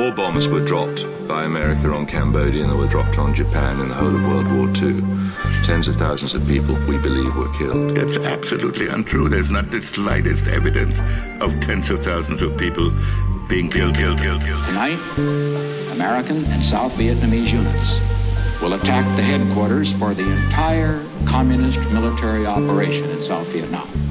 More bombs were dropped by America on Cambodia than were dropped on Japan in the whole of World War II. Tens of thousands of people, we believe, were killed. That's absolutely untrue. There's not the slightest evidence of tens of thousands of people being killed. Tonight, American and South Vietnamese units will attack the headquarters for the entire communist military operation in South Vietnam.